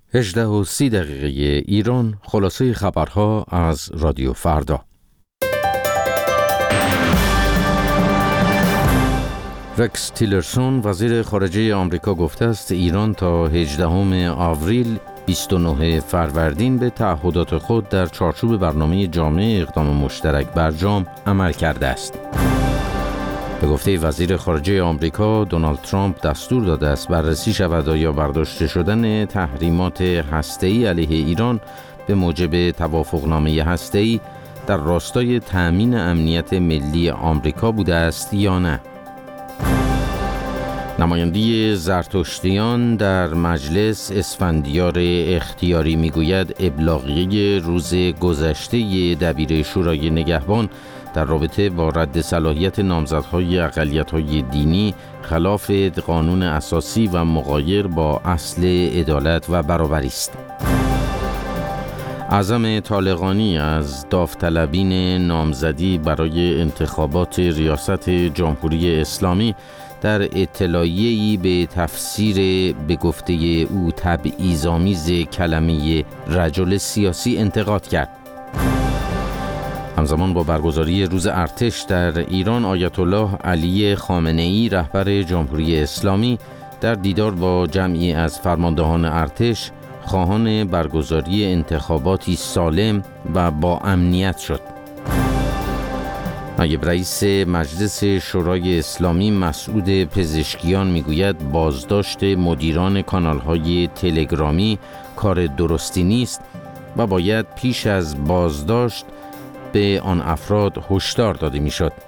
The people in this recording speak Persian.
18:30 ایران. خلاصه خبرها از رادیو فردا. رکس تیلرسون وزیر خارجه آمریکا گفته است ایران تا 18 آوریل 29 فروردین به تعهدات خود در چارچوب برنامه جامع اقدام مشترک برجام عمل کرده است. به گفته وزیر خارجه آمریکا، دونالد ترامپ دستور داده است بررسی شود آیا برداشته شدن تحریمات هسته‌ای علیه ایران به موجب توافقنامه هسته‌ای در راستای تأمین امنیت ملی آمریکا بوده است یا نه. نماینده زرتشتیان در مجلس اسفندیار اختیاری میگوید ابلاغیه روز گذشته دبیر شورای نگهبان در رابطه با رد صلاحیت نامزدهای اقلیت‌های دینی خلاف قانون اساسی و مغایر با اصل عدالت و برابری است. اعظم طالقانی از داوطلبین نامزدی برای انتخابات ریاست جمهوری اسلامی در اطلاعیه‌ای به تفسیر به گفته او تبعیض‌آمیز کلمه رجل سیاسی انتقاد کرد. همزمان با برگزاری روز ارتش در ایران، آیت الله علی خامنه‌ای رهبر جمهوری اسلامی در دیدار با جمعی از فرماندهان ارتش خواهان برگزاری انتخاباتی سالم و با امنیت شد. نایب رئیس مجلس شورای اسلامی مسعود پزشکیان میگوید بازداشت مدیران کانال‌های تلگرامی کار درستی نیست و باید پیش از بازداشت به آن افراد هشدار داده میشد.